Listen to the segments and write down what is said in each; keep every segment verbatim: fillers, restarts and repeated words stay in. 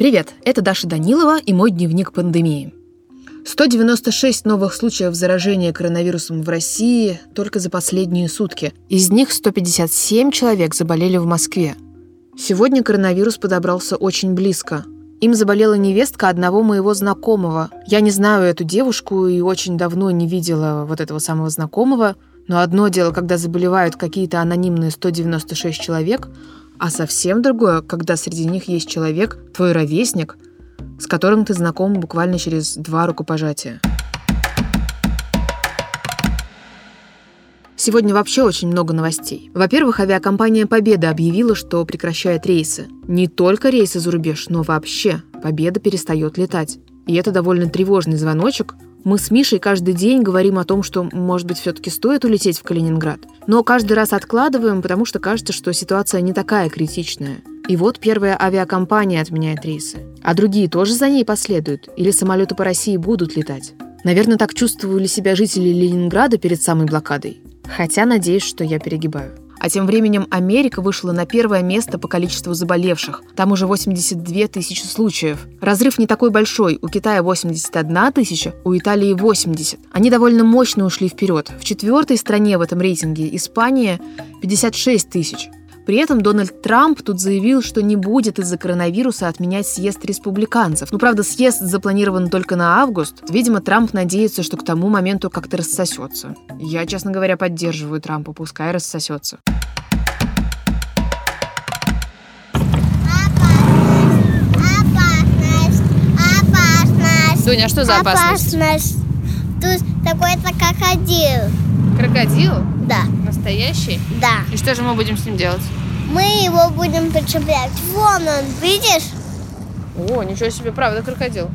Привет, это Даша Данилова и мой дневник пандемии. сто девяносто шесть новых случаев заражения коронавирусом в России только за последние сутки. Из них сто пятьдесят семь человек заболели в Москве. Сегодня коронавирус подобрался очень близко. Им заболела невестка одного моего знакомого. Я не знаю эту девушку и очень давно не видела вот этого самого знакомого. Но одно дело, когда заболевают какие-то анонимные сто девяносто шесть человек, а совсем другое, когда среди них есть человек, твой ровесник, с которым ты знаком буквально через два рукопожатия. Сегодня вообще очень много новостей. Во-первых, авиакомпания «Победа» объявила, что прекращает рейсы. Не только рейсы за рубеж, но вообще «Победа» перестает летать. И это довольно тревожный звоночек. Мы с Мишей каждый день говорим о том, что, может быть, все-таки стоит улететь в Калининград. Но каждый раз откладываем, потому что кажется, что ситуация не такая критичная. И вот первая авиакомпания отменяет рейсы. А другие тоже за ней последуют? Или самолеты по России будут летать? Наверное, так чувствовали себя жители Ленинграда перед самой блокадой. Хотя надеюсь, что я перегибаю. А тем временем Америка вышла на первое место по количеству заболевших. Там уже восемьдесят две тысячи случаев. Разрыв не такой большой. У Китая восемьдесят одна тысяча, у Италии восемьдесят. Они довольно мощно ушли вперед. В четвертой стране в этом рейтинге Испания пятьдесят шесть тысяч. При этом Дональд Трамп тут заявил, что не будет из-за коронавируса отменять съезд республиканцев. Ну, правда, съезд запланирован только на август. Видимо, Трамп надеется, что к тому моменту как-то рассосется. Я, честно говоря, поддерживаю Трампа, пускай рассосется. Опасность, опасность. Дуня, а что за опасность? Опасность. Тут такой-то крокодил. Крокодил? Да. Настоящий? Да. И что же мы будем с ним делать? Мы его будем прицеплять. Вон он, видишь? О, ничего себе, правда, крокодил.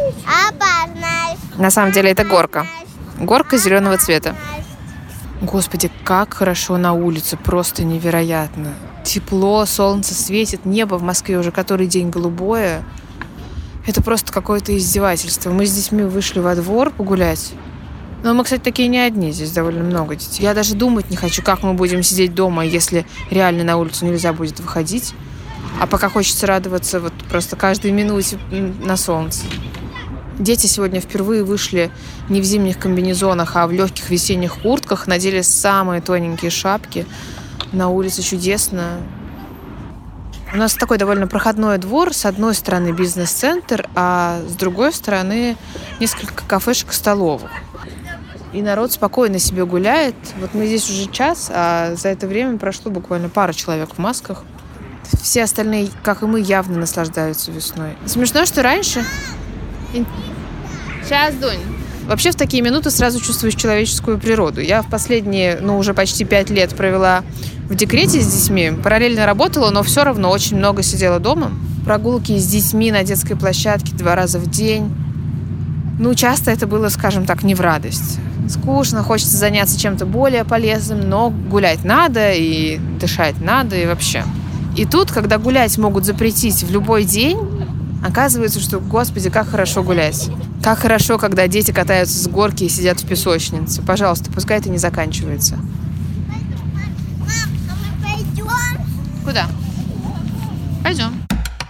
Опасность. На самом деле это горка. Горка зеленого цвета. Господи, как хорошо на улице, просто невероятно. Тепло, солнце светит, небо в Москве уже который день голубое. Это просто какое-то издевательство. Мы с детьми вышли во двор погулять. Но мы, кстати, такие не одни, здесь довольно много детей. Я даже думать не хочу, как мы будем сидеть дома, если реально на улицу нельзя будет выходить. А пока хочется радоваться вот просто каждой минуте на солнце. Дети сегодня впервые вышли не в зимних комбинезонах, а в легких весенних куртках, надели самые тоненькие шапки. На улице чудесно. У нас такой довольно проходной двор. С одной стороны бизнес-центр, а с другой стороны несколько кафешек и столовых. И народ спокойно себе гуляет. Вот мы здесь уже час, а за это время прошло буквально пара человек в масках. Все остальные, как и мы, явно наслаждаются весной. Смешно, что раньше... Сейчас, Дунь. Вообще в такие минуты сразу чувствуешь человеческую природу. Я в последние, ну, уже почти пять лет провела в декрете с детьми. Параллельно работала, но все равно очень много сидела дома. Прогулки с детьми на детской площадке два раза в день. Ну, часто это было, скажем так, не в радость. Скучно, хочется заняться чем-то более полезным, но гулять надо, и дышать надо, и вообще. И тут, когда гулять могут запретить в любой день, оказывается, что, господи, как хорошо гулять. Как хорошо, когда дети катаются с горки и сидят в песочнице. Пожалуйста, пускай это не заканчивается. Мам, а мы пойдем? Куда? Пойдем.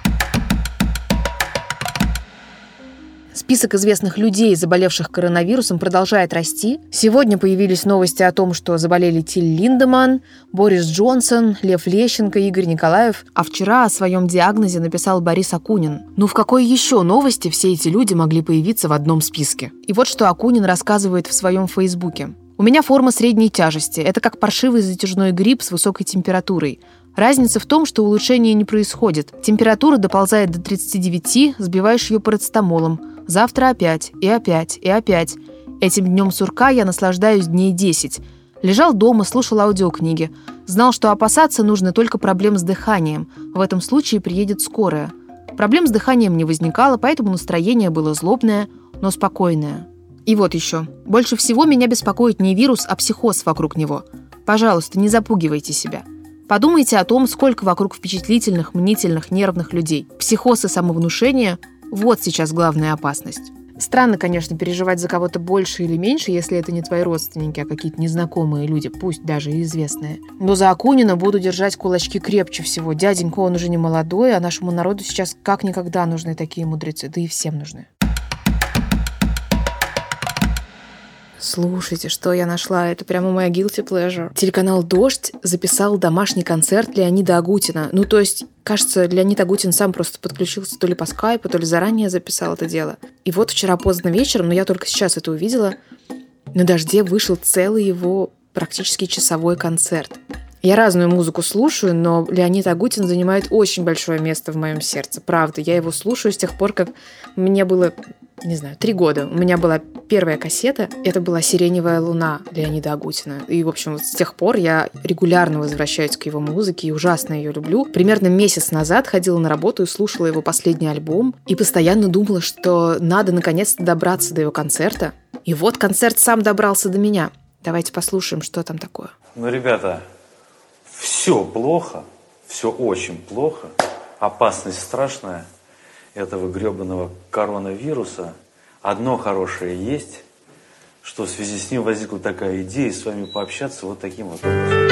Список известных людей, заболевших коронавирусом, продолжает расти. Сегодня появились новости о том, что заболели Тиль Линдеманн, Борис Джонсон, Лев Лещенко, Игорь Николаев. А вчера о своем диагнозе написал Борис Акунин. Ну в какой еще новости все эти люди могли появиться в одном списке? И вот что Акунин рассказывает в своем фейсбуке. «У меня форма средней тяжести. Это как паршивый затяжной грипп с высокой температурой. Разница в том, что улучшения не происходит. Температура доползает до тридцати девяти, сбиваешь ее парацетамолом. Завтра опять, и опять, и опять. Этим днем сурка я наслаждаюсь дней десять. Лежал дома, слушал аудиокниги. Знал, что опасаться нужно только проблем с дыханием. В этом случае приедет скорая. Проблем с дыханием не возникало, поэтому настроение было злобное, но спокойное. И вот еще. Больше всего меня беспокоит не вирус, а психоз вокруг него. Пожалуйста, не запугивайте себя. Подумайте о том, сколько вокруг впечатлительных, мнительных, нервных людей. Психоз и самовнушение – вот сейчас главная опасность». Странно, конечно, переживать за кого-то больше или меньше, если это не твои родственники, а какие-то незнакомые люди, пусть даже и известные. Но за Акунина буду держать кулачки крепче всего. Дяденька, он уже не молодой, а нашему народу сейчас как никогда нужны такие мудрецы, да и всем нужны. Слушайте, что я нашла. Это прямо моя guilty pleasure. Телеканал «Дождь» записал домашний концерт Леонида Агутина. Ну, то есть, кажется, Леонид Агутин сам просто подключился то ли по скайпу, то ли заранее записал это дело. И вот вчера поздно вечером, но я только сейчас это увидела, на «Дожде» вышел целый его практически часовой концерт. Я разную музыку слушаю, но Леонид Агутин занимает очень большое место в моем сердце. Правда, я его слушаю с тех пор, как мне было, не знаю, три года. У меня была первая кассета, это была «Сиреневая луна» Леонида Агутина. И, в общем, вот с тех пор я регулярно возвращаюсь к его музыке и ужасно ее люблю. Примерно месяц назад ходила на работу и слушала его последний альбом и постоянно думала, что надо наконец-то добраться до его концерта. И вот концерт сам добрался до меня. Давайте послушаем, что там такое. Ну, ребята, все плохо, все очень плохо, опасность страшная этого гребаного коронавируса. Одно хорошее есть, что в связи с ним возникла такая идея с вами пообщаться вот таким вот образом.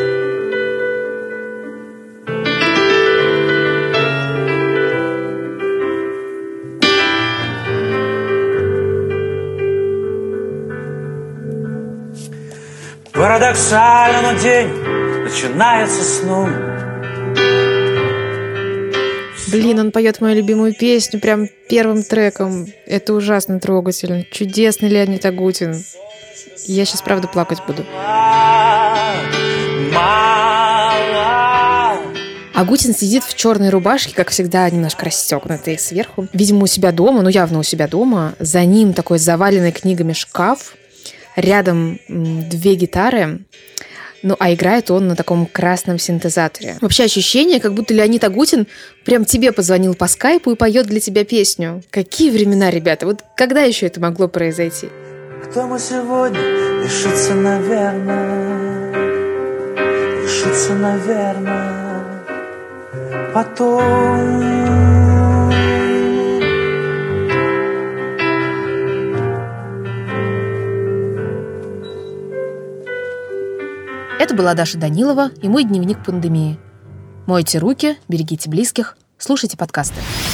Парадоксально, но день начинается сном. Блин, он поет мою любимую песню прям первым треком. Это ужасно трогательно. Чудесный Леонид Агутин. Я сейчас, правда, плакать буду. Агутин сидит в черной рубашке, как всегда, немножко расстегнутой сверху. Видимо, у себя дома, ну явно у себя дома. За ним такой заваленный книгами шкаф. Рядом две гитары. Ну, а играет он на таком красном синтезаторе. Вообще ощущение, как будто Леонид Агутин прям тебе позвонил по скайпу и поет для тебя песню. Какие времена, ребята? Вот когда еще это могло произойти? Кто мы сегодня? Решится, наверное. Решится, наверное. Потом. Это была Даша Данилова и мой дневник пандемии. Мойте руки, берегите близких, слушайте подкасты.